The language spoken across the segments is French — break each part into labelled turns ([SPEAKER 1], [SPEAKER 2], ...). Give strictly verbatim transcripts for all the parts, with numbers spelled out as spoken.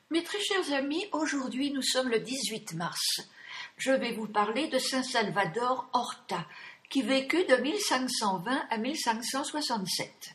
[SPEAKER 1] Mes très chers amis, aujourd'hui nous sommes le dix-huit mars. Je vais vous parler de saint Salvador Horta, qui vécut de mille cinq cent vingt à mille cinq cent soixante-sept.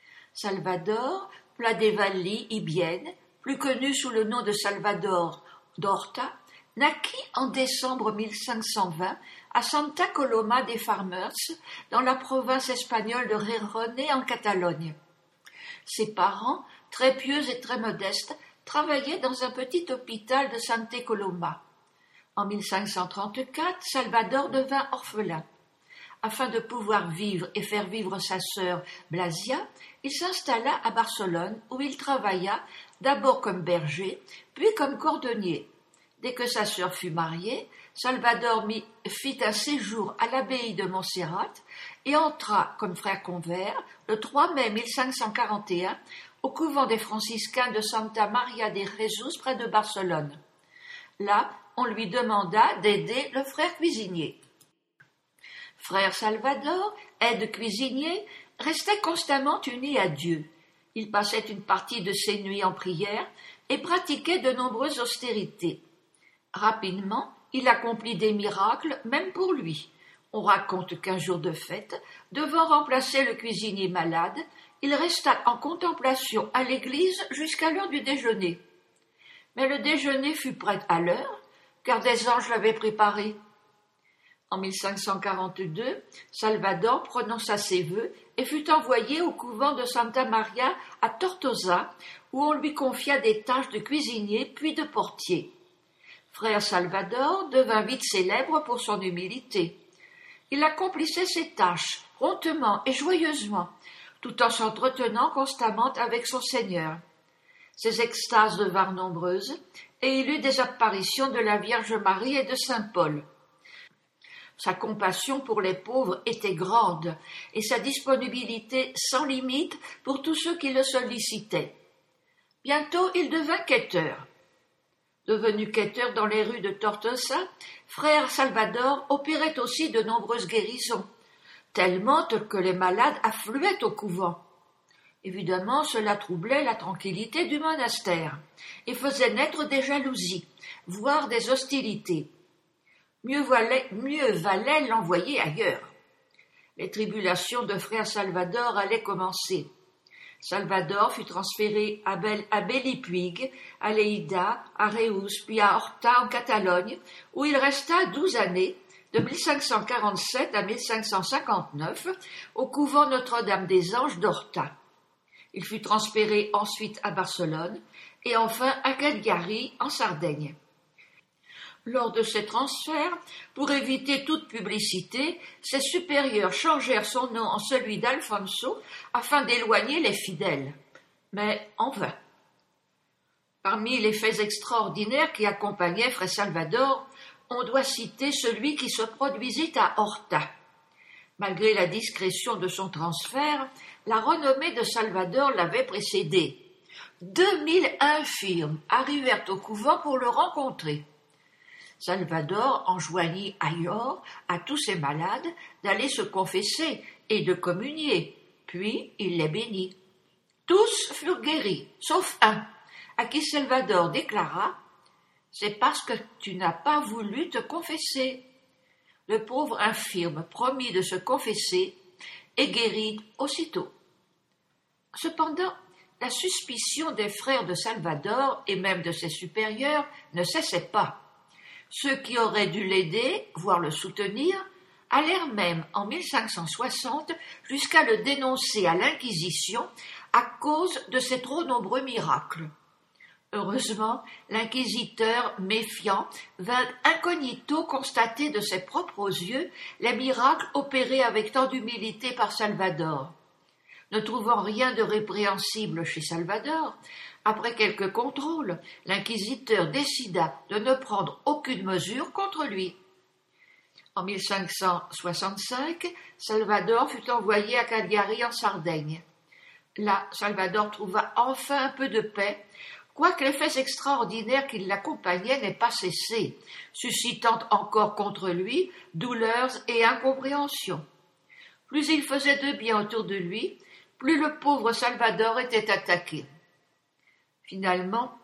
[SPEAKER 1] Salvador Pladevalli Ibien, plus connu sous le nom de Salvador d'Horta, naquit en décembre mille cinq cent vingt à Santa Coloma de Farmers, dans la province espagnole de Gijón en Catalogne. Ses parents, très pieux et très modestes, travaillait dans un petit hôpital de Santa Coloma. En mille cinq cent trente-quatre, Salvador devint orphelin. Afin de pouvoir vivre et faire vivre sa sœur Blasia, il s'installa à Barcelone où il travailla d'abord comme berger, puis comme cordonnier. Dès que sa sœur fut mariée, Salvador fit un séjour à l'abbaye de Montserrat et entra comme frère convers le trois mai mille cinq cent quarante et un au couvent des franciscains de Santa Maria de Jesús près de Barcelone. Là, on lui demanda d'aider le frère cuisinier. Frère Salvador, aide cuisinier, restait constamment uni à Dieu. Il passait une partie de ses nuits en prière et pratiquait de nombreuses austérités. Rapidement, il accomplit des miracles, même pour lui. On raconte qu'un jour de fête, devant remplacer le cuisinier malade, il resta en contemplation à l'église jusqu'à l'heure du déjeuner. Mais le déjeuner fut prêt à l'heure, car des anges l'avaient préparé. En mille cinq cent quarante-deux, Salvador prononça ses vœux et fut envoyé au couvent de Santa Maria à Tortosa, où on lui confia des tâches de cuisinier puis de portier. Frère Salvador devint vite célèbre pour son humilité. Il accomplissait ses tâches promptement et joyeusement, tout en s'entretenant constamment avec son Seigneur. Ses extases devinrent nombreuses, et il eut des apparitions de la Vierge Marie et de saint Paul. Sa compassion pour les pauvres était grande, et sa disponibilité sans limite pour tous ceux qui le sollicitaient. Bientôt, il devint quêteur. Devenu quêteur dans les rues de Tortosa, frère Salvador opérait aussi de nombreuses guérisons, tellement que les malades affluaient au couvent. Évidemment, cela troublait la tranquillité du monastère et faisait naître des jalousies, voire des hostilités. Mieux valait, mieux valait l'envoyer ailleurs. Les tribulations de frère Salvador allaient commencer. Salvador fut transféré à, Bel, à Bellipig, à Lleida, à Reus, puis à Horta en Catalogne, où il resta douze années, de mille cinq cent quarante-sept à mille cinq cent cinquante-neuf, au couvent Notre-Dame-des-Anges d'Horta. Il fut transféré ensuite à Barcelone et enfin à Cagliari, en Sardaigne. Lors de ces transferts, pour éviter toute publicité, ses supérieurs changèrent son nom en celui d'Alfonso afin d'éloigner les fidèles. Mais en vain. Parmi les faits extraordinaires qui accompagnaient frère Salvador, on doit citer celui qui se produisit à Horta. Malgré la discrétion de son transfert, la renommée de Salvador l'avait précédé. Deux mille infirmes arrivèrent au couvent pour le rencontrer. Salvador enjoignit ailleurs à tous ses malades d'aller se confesser et de communier, puis il les bénit. Tous furent guéris, sauf un, à qui Salvador déclara « C'est parce que tu n'as pas voulu te confesser ». Le pauvre infirme promit de se confesser et guérit aussitôt. Cependant, la suspicion des frères de Salvador et même de ses supérieurs ne cessait pas. Ceux qui auraient dû l'aider, voire le soutenir, allèrent même en mille cinq cent soixante jusqu'à le dénoncer à l'Inquisition à cause de ses trop nombreux miracles. Heureusement, l'inquisiteur, méfiant, vint incognito constater de ses propres yeux les miracles opérés avec tant d'humilité par Salvador. Ne trouvant rien de répréhensible chez Salvador, après quelques contrôles, l'inquisiteur décida de ne prendre aucune mesure contre lui. En mille cinq cent soixante-cinq, Salvador fut envoyé à Cagliari en Sardaigne. Là, Salvador trouva enfin un peu de paix, quoique les faits extraordinaires qui l'accompagnaient n'aient pas cessé, suscitant encore contre lui douleurs et incompréhension. Plus il faisait de bien autour de lui, plus le pauvre Salvador était attaqué. Finalement,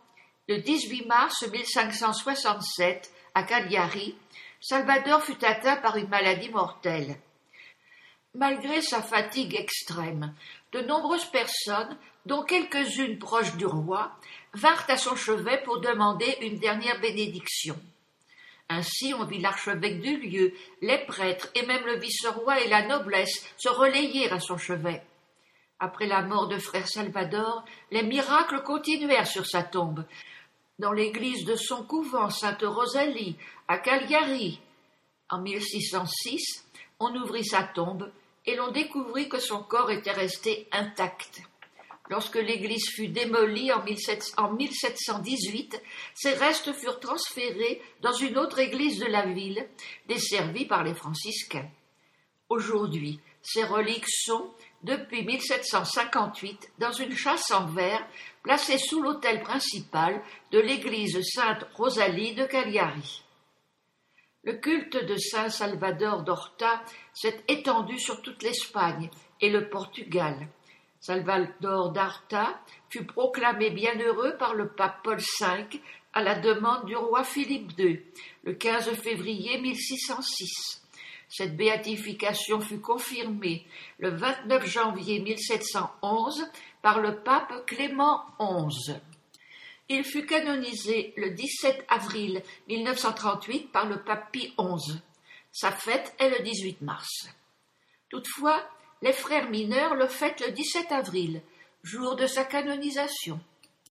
[SPEAKER 1] Le dix-huit mars mille cinq cent soixante-sept, à Cagliari, Salvador fut atteint par une maladie mortelle. Malgré sa fatigue extrême, de nombreuses personnes, dont quelques-unes proches du roi, vinrent à son chevet pour demander une dernière bénédiction. Ainsi, on vit l'archevêque du lieu, les prêtres et même le vice-roi et la noblesse se relayer à son chevet. Après la mort de frère Salvador, les miracles continuèrent sur sa tombe. Dans l'église de son couvent Sainte-Rosalie, à Cagliari, en mille six cent six, on ouvrit sa tombe et l'on découvrit que son corps était resté intact. Lorsque l'église fut démolie en mille sept cent dix-huit, ses restes furent transférés dans une autre église de la ville, desservie par les franciscains. Aujourd'hui, ces reliques sont, depuis mille sept cent cinquante-huit, dans une châsse en verre placée sous l'autel principal de l'église Sainte-Rosalie de Cagliari. Le culte de Saint Salvador d'Horta s'est étendu sur toute l'Espagne et le Portugal. Salvador d'Horta fut proclamé bienheureux par le pape Paul cinq à la demande du roi Philippe deux, le quinze février mille six cent six. Cette béatification fut confirmée le vingt-neuf janvier mille sept cent onze par le pape Clément onze. Il fut canonisé le dix-sept avril mille neuf cent trente-huit par le pape Pie onze. Sa fête est le dix-huit mars. Toutefois, les frères mineurs le fêtent le dix-sept avril, jour de sa canonisation.